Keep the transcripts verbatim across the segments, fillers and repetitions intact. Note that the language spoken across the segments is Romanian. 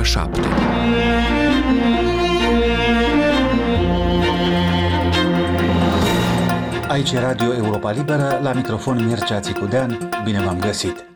șapte. Aici e Radio Europa Liberă, la microfon Mircea Țicudean. Bine v-am găsit!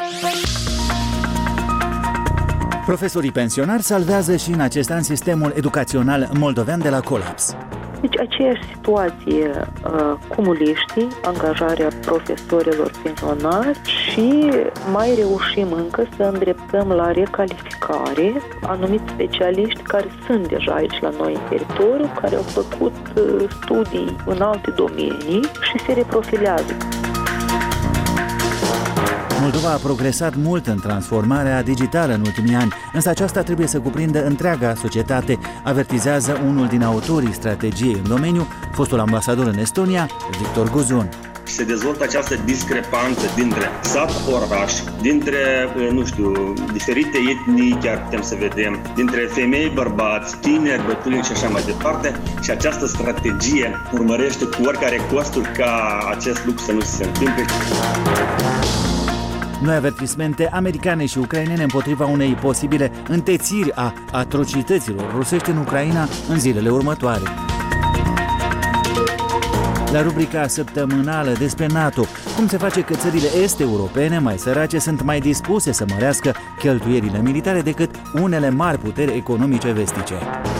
Profesorii pensionari salvează și în acest an sistemul educațional moldovean de la colaps. Deci aceeași situație uh, cumuliștii, angajarea profesorilor pensionari și mai reușim încă să îndreptăm la recalificare anumiți specialiști care sunt deja aici la noi în teritoriu, care au făcut uh, studii în alte domenii și se reprofilează. Moldova a progresat mult în transformarea digitală în ultimii ani, însă aceasta trebuie să cuprindă întreaga societate, avertizează unul din autorii strategiei în domeniu, fostul ambasador în Estonia, Victor Guzun. Se dezvoltă această discrepanță dintre sat-oraș, dintre, nu știu, diferite etnii, chiar putem să vedem, dintre femei, bărbați, tineri, bătrâni și așa mai departe. Și această strategie urmărește cu oricare costuri ca acest lucru să nu se întâmple. Noi avertismente americane și ucrainene împotriva unei posibile întețiri a atrocităților rusești în Ucraina în zilele următoare. La rubrica săptămânală despre NATO, cum se face că țările est-europene mai sărace sunt mai dispuse să mărească cheltuierile militare decât unele mari puteri economice vestice.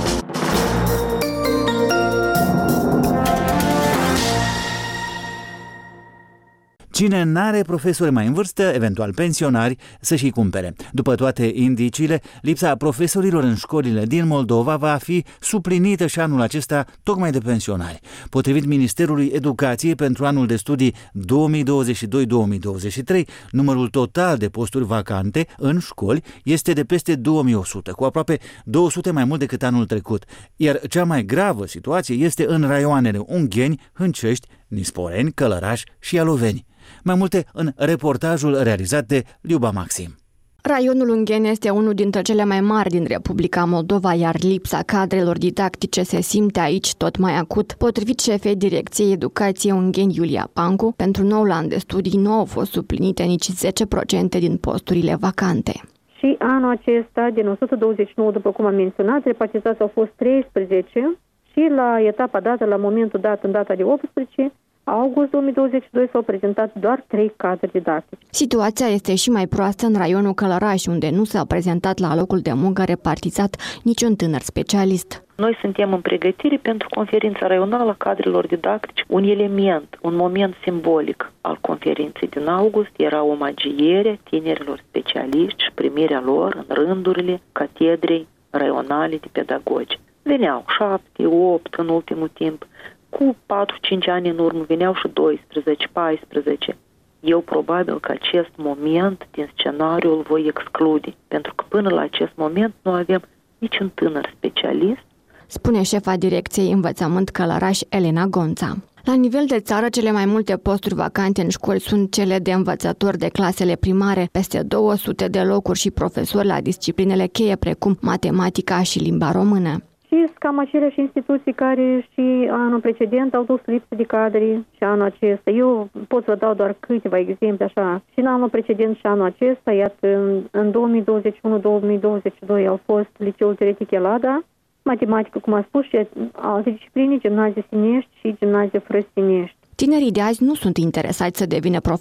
Cine n-are profesori mai în vârstă, eventual pensionari, să-și cumpere. După toate indiciile, lipsa profesorilor în școlile din Moldova va fi suplinită și anul acesta tocmai de pensionari. Potrivit Ministerului Educației, pentru anul de studii două mii douăzeci și doi două mii douăzeci și trei, numărul total de posturi vacante în școli este de peste două mii o sută, cu aproape două sute mai mult decât anul trecut. Iar cea mai gravă situație este în raioanele Ungheni, Hâncești, Nisporeni, Călăraș și Ialoveni. Mai multe în reportajul realizat de Liuba Maxim. Raionul Ungheni este unul dintre cele mai mari din Republica Moldova, iar lipsa cadrelor didactice se simte aici tot mai acut. Potrivit șefei Direcției Educației Ungheni, Iulia Pancu, pentru noul an de studii nu au fost suplinite nici zece la sută din posturile vacante. Și anul acesta, din o sută douăzeci și nouă, după cum am menționat, repartizați au fost treisprezece și la etapa dată, la momentul dat, în data de optsprezece august două mii douăzeci și doi, s-au prezentat doar trei cadre didactice. Situația este și mai proastă în raionul Călăraș, unde nu s-a prezentat la locul de muncă repartizat niciun tânăr specialist. Noi suntem în pregătire pentru conferința raională a cadrelor didactice. Un element, un moment simbolic al conferinței din august era omagierea tinerilor specialiști și primirea lor în rândurile catedrei raionale de pedagogi. Veneau șapte, opt în ultimul timp. Cu patru-cinci ani în urmă veneau și doisprezece, paisprezece. Eu probabil că acest moment din scenariu îl voi exclude, pentru că până la acest moment nu avem niciun tânăr specialist. Spune șefa Direcției Învățământ Călăraș, Elena Gonța. La nivel de țară, cele mai multe posturi vacante în școli sunt cele de învățători de clasele primare, peste două sute de locuri și profesori la disciplinele cheie precum matematica și limba română. Și cam aceleași instituții care și anul precedent au dus lipsă de cadre și anul acesta. Eu pot să vă dau doar câteva exemple așa. Și în anul precedent și anul acesta, iată, în două mii douăzeci și unu două mii douăzeci și doi au fost Liceul Teoretic Elada, matematică, cum am spus, și alte discipline, gimnazie Sinești și gimnazie Frăsinești. Tinerii de azi nu sunt interesați să devină